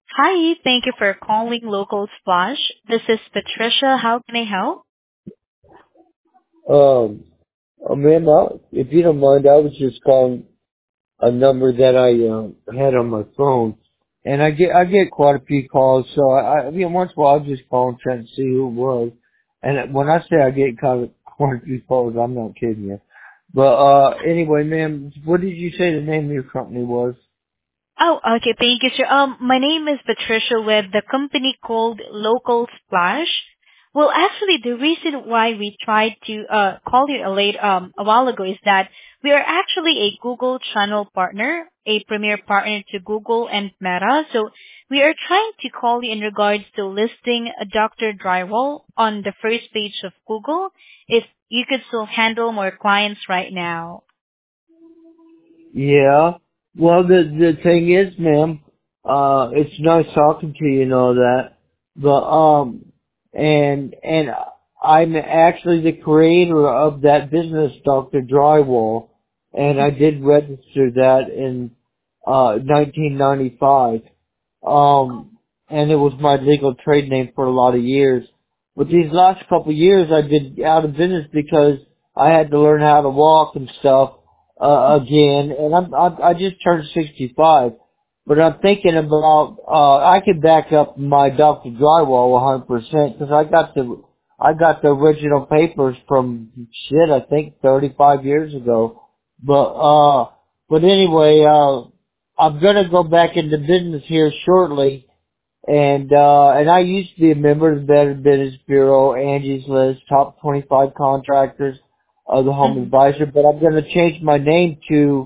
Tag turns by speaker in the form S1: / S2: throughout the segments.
S1: Hi, thank you for calling Local Splash. This is Patricia. How can I help?
S2: Um, ma'am, if you don't mind, I was just calling a number that I had on my phone, and I get quite a few calls. So once in a while, I'll just call and try to see who it was. And when I say I get quite a few calls, I'm not kidding you. But anyway, ma'am, what did you say the name of your company was?
S1: Oh, okay. Thank you, sir. My name is Patricia with the company called Local Splash. Well, actually, the reason why we tried to call you a while ago is that we are actually a Google Channel partner, a premier partner to Google and Meta. So we are trying to call you in regards to listing a Dr. Drywall on the first page of Google. If you could still handle more clients right now.
S2: Yeah. Well, the thing is, ma'am, it's nice talking to you and all that, but and I'm actually the creator of that business, Dr. Drywall, and I did register that in 1995. And it was my legal trade name for a lot of years. But these last couple of years, I've been out of business because I had to learn how to walk and stuff again. And I just turned 65, but I'm thinking about I could back up my Dr. Drywall 100% because I got the original papers from shit I think 35 years ago. But anyway, I'm gonna go back into business here shortly, and I used to be a member of the Better Business Bureau, Angie's List, top 25 contractors of the Home
S1: Mhm.
S2: Advisor, but I'm gonna change my name to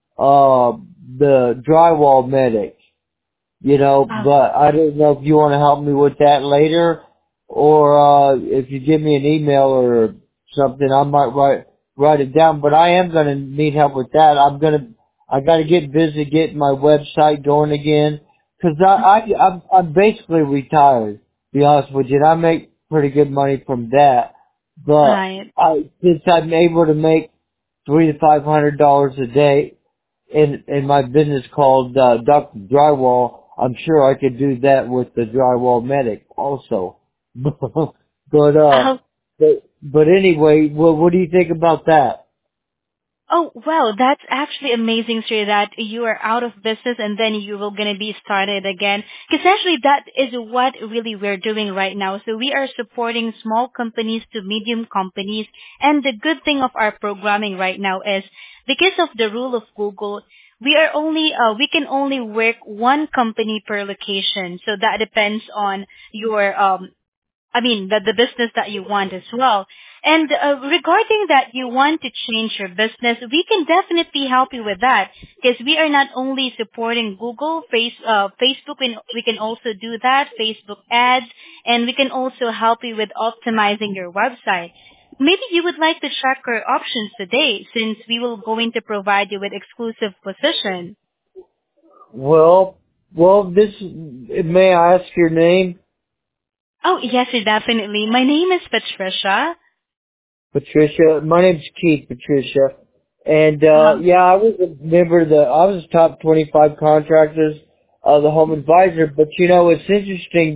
S2: the Drywall Medic. But I don't know if you want to help me with that later, or if you give me an email or something, I might write it down. But I am going to need help with that. I got to get busy getting my website going again, because I'm basically retired. To be honest with you, and I make pretty good money from that. But
S1: Right.
S2: since I'm able to make $300 to $500 a day, in my business called Dr. Drywall, I'm sure I could do that with the Drywall Medic also. but
S1: Oh,
S2: but anyway, well, what do you think about that?
S1: oh, well, that's actually amazing, sir, that you are out of business and then you will gonna be started again. Because actually that is what really we're doing right now. So we are supporting small companies to medium companies. And the good thing of our programming right now is because of the rule of Google, we can only work one company per location. So that depends on your the business that you want as well. And regarding that you want to change your business, we can definitely help you with that because we are not only supporting Google, Facebook, and we can also do that, Facebook ads, and we can also help you with optimizing your website. Maybe you would like to check our options today since we will going to provide you with exclusive position.
S2: Well, this may I ask your name,
S1: Oh, yes, sir, definitely. My name is Patricia.
S2: Patricia? My name's Keith, Patricia, and
S1: Um,
S2: yeah, I was a member of I was top 25 contractors of the Home Advisor. But it's interesting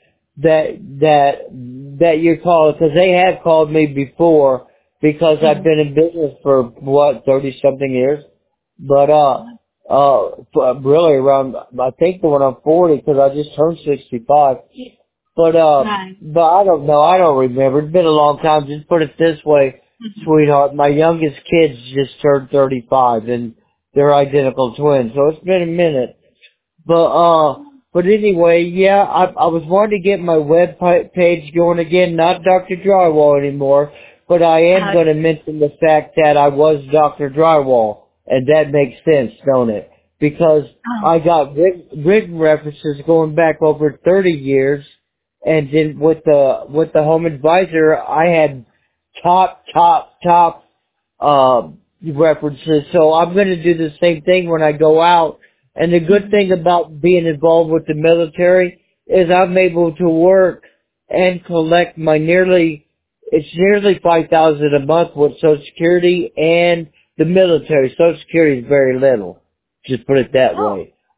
S2: that you called, because they have called me before, because I've
S1: mhm.
S2: been in business for what 30 something years. But really around, I think when I'm 40, because I just turned 65.
S1: Right.
S2: But I don't know. I don't remember. It's been a long time. Just put it this way, sweetheart. My youngest kids just turned 35, and they're identical twins. So it's been a minute. But anyway, yeah, I was wanting to get my page going again, not Dr. Drywall anymore, but I am
S1: Uh,
S2: going to mention the fact that I was Dr. Drywall, and that makes sense, don't it? Because
S1: oh,
S2: I got written references going back over 30 years, and then with the Home Advisor, I had top references. So I'm going to do the same thing when I go out. And the good
S1: mhm.
S2: thing about being involved with the military is I'm able to work and collect it's nearly 5,000 a month with Social Security and the military. Social Security is very little. Just put it that
S1: Oh,
S2: way.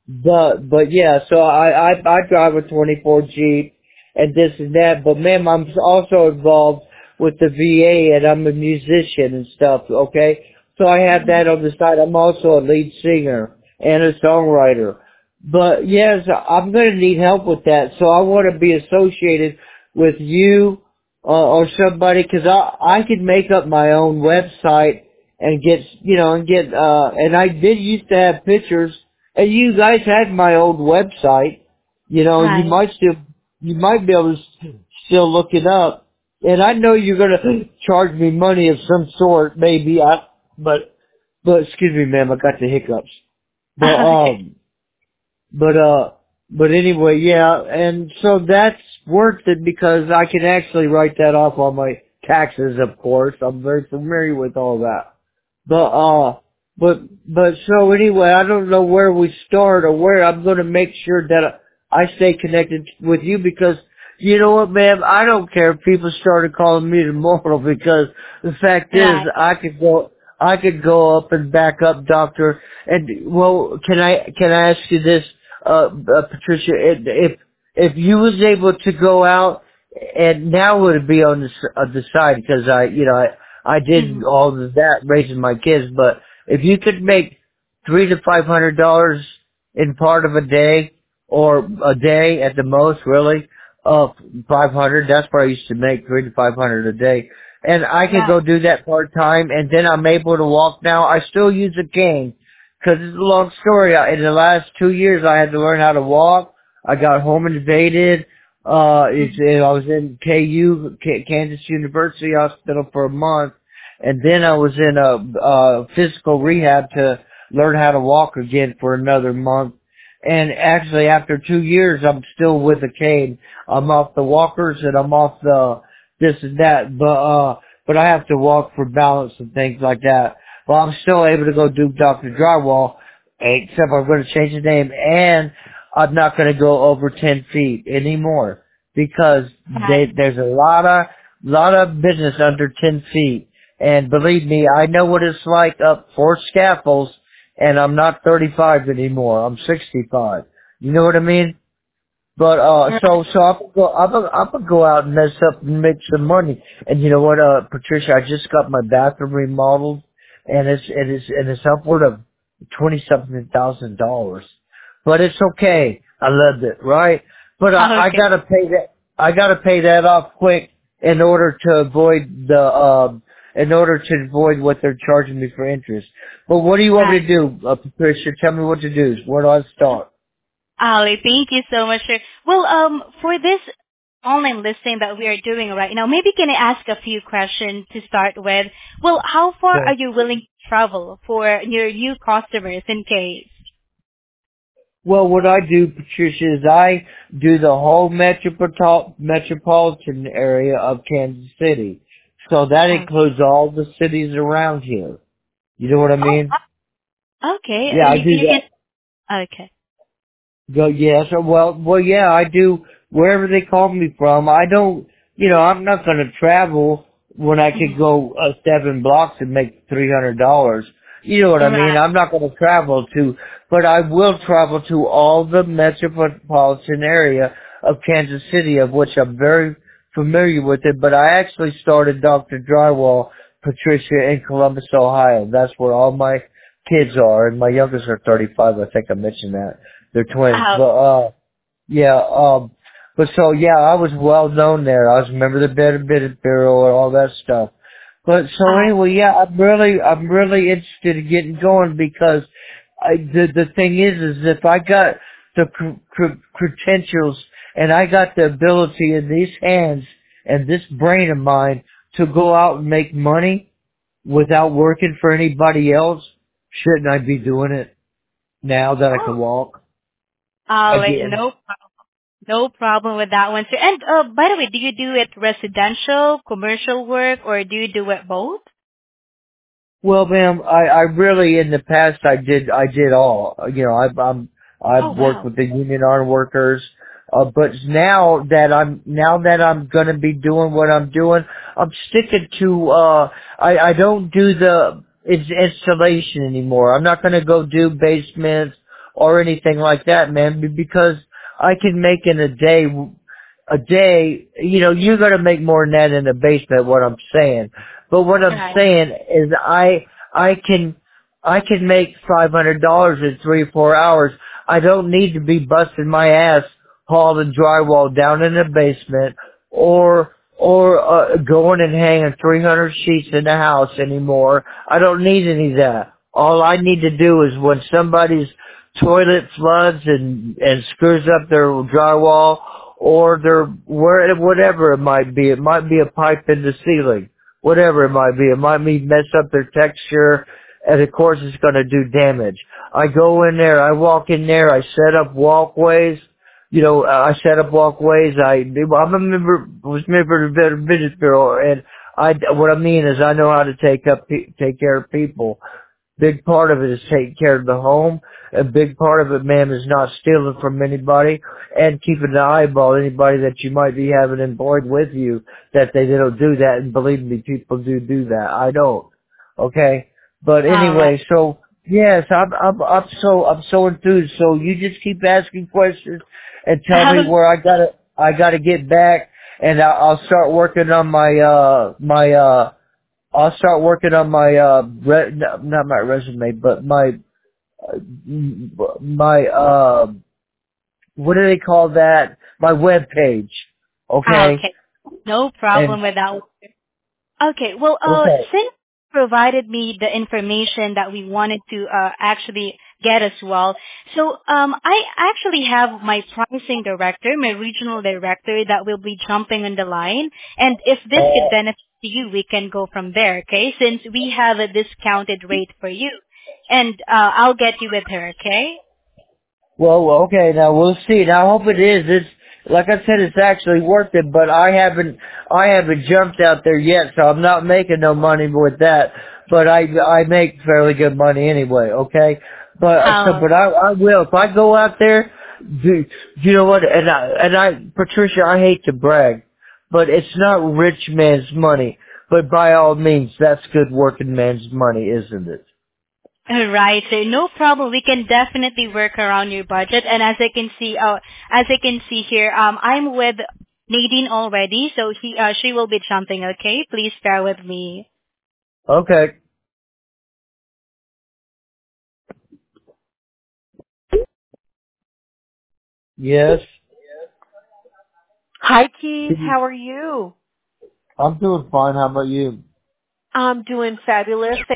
S2: but yeah, so I drive a 24 Jeep and this and that, but ma'am, I'm also involved with the VA and I'm a musician and stuff, okay? So I have
S1: Mhm.
S2: that on the side. I'm also a lead singer and a songwriter. But yes, I'm going to need help with that. So I want to be associated with you or somebody because I could make up my own website and get, and I did used to have pictures and you guys had my old website,
S1: Right.
S2: you might be able to still look it up. And I know you're going to charge me money of some sort, maybe, but excuse me ma'am, I got the hiccups. But,
S1: Okay.
S2: but uh, but anyway, yeah, and so that's worth it because I can actually write that off on my taxes, of course. I'm very familiar with all that. But so anyway, I don't know where we start or where I'm going to make sure that I stay connected with you because you know what, ma'am? I don't care if people started calling me tomorrow because the fact is
S1: Right.
S2: I could go up and back up, doctor. And well, can I ask you this, Patricia? If you was able to go out and now would it be on the side because I did
S1: Mhm.
S2: all of that raising my kids, but if you could make $300 to $500 in part of a day, or a day at the most, really, 500, that's what I used to make, 300 to 500 a day. And I could
S1: Right.
S2: go do that part time, and then I'm able to walk now. I still use a cane, cause it's a long story. In the last 2 years, I had to learn how to walk. I got home invaded.
S1: Mhm.
S2: I was in Kansas University Hospital for a month, and then I was in a physical rehab to learn how to walk again for another month. And actually, after 2 years, I'm still with the cane. I'm off the walkers and I'm off the this and that, but I have to walk for balance and things like that. But I'm still able to go do Dr. Drywall, except I'm going to change the name, and I'm not going to go over 10 feet anymore because
S1: Right.
S2: there's a lot of business under 10 feet. And believe me, I know what it's like up 4 scaffolds, and I'm not 35 anymore. I'm 65. You know what I mean? But
S1: Right.
S2: so I'm gonna go out and mess up and make some money. And you know what, Patricia, I just got my bathroom remodeled, and it's upward of $20-something thousand. But it's okay. I loved it, right? But I
S1: Okay.
S2: gotta pay that. I gotta pay that off quick in order to avoid what they're charging me for interest. But what do you want me
S1: Right.
S2: to do, Patricia? Tell me what to do. Where do I start?
S1: Ali, thank you so much, sir. Well, for this online listing that we are doing right now, maybe can I ask a few questions to start with? Well, how far are you willing to travel for your new customers in case?
S2: Well, what I do, Patricia, is I do the whole metropolitan area of Kansas City. So that
S1: Oh,
S2: includes all the cities around here. You know what I
S1: oh,
S2: mean?
S1: okay.
S2: Yeah, I do
S1: You
S2: that.
S1: can. Okay.
S2: Go, yes, yeah, I do wherever they call me from. I don't, I'm not going to travel when I could
S1: Mhm.
S2: go 7 blocks and make $300. You know what I mean?
S1: Right.
S2: I'm not going to travel but I will travel to all the metropolitan area of Kansas City, of which I'm very familiar with it. But I actually started Dr. Drywall, Patricia, in Columbus, Ohio. That's where all my kids are, and my youngest are 35. I think I mentioned that. They're twins.
S1: Oh,
S2: Yeah, but so, yeah, I was well known there. I was a member of the Benefit Bureau and all that stuff. But so
S1: oh,
S2: anyway, yeah, I'm really interested in getting going because the thing is if I got the credentials and I got the ability in these hands and this brain of mine to go out and make money without working for anybody else, shouldn't I be doing it now that I can
S1: oh.
S2: walk
S1: Like
S2: again?
S1: no problem with that one, sir. And by the way, do you do it residential, commercial work, or do you do it both?
S2: Well, ma'am, I really in the past I did all.
S1: Oh
S2: I've worked
S1: wow.
S2: with the union auto workers, but now that I'm gonna be doing what I'm doing, I'm sticking to I don't do the installation anymore. I'm not gonna go do basements or anything like that, man, because I can make in a day, you're gonna make more than that in the basement, what I'm saying. But what I'm
S1: Right.
S2: saying is I can make $500 in 3 or 4 hours. I don't need to be busting my ass hauling drywall down in the basement or going and hanging 300 sheets in the house anymore. I don't need any of that. All I need to do is when somebody's toilet floods and screws up their drywall or their whatever it might be a pipe in the ceiling, whatever it might be mess up their texture, and of course it's going to do damage. I go in there, I walk in there, I set up walkways. I set up walkways. I'm a member of the business bureau, and what I mean is I know how to take care of people. Big part of it is taking care of the home. A big part of it, ma'am, is not stealing from anybody and keeping the eyeball anybody that you might be having employed with you that they don't do that. And believe me, people do that. I don't. Okay? But
S1: All right.
S2: anyway, so yes, I'm so enthused. So you just keep asking questions and tell me
S1: Um,
S2: where I gotta get back, and I'll start working on I'll start working on not my resume, but my what do they call that? My web page. Okay?
S1: okay. No problem
S2: And,
S1: with that. Okay. Well,
S2: okay.
S1: since you provided me the information that we wanted to actually get as well, so I actually have my pricing director, my regional director, that will be jumping on the line, and if this could benefit you, we can go from there. Okay? Since we have a discounted rate for you, and I'll get you with her. Okay?
S2: Well, okay, now we'll see. Now I hope it is. It's, like I said, it's actually worth it, but I haven't jumped out there yet, so I'm not making no money with that. But I make fairly good money anyway, okay?
S1: Um,
S2: But I will. If I go out there, do you know what, Patricia, I hate to brag, but it's not rich man's money. But by all means, that's good working man's money, isn't it?
S1: Right. So no problem. We can definitely work around your budget. And as I can see here, I'm with Nadine already, so she will be jumping. Okay, please bear with me.
S2: Okay. Yes.
S3: Hi, Keith. How are you?
S2: I'm doing fine. How about you?
S3: I'm doing fabulous.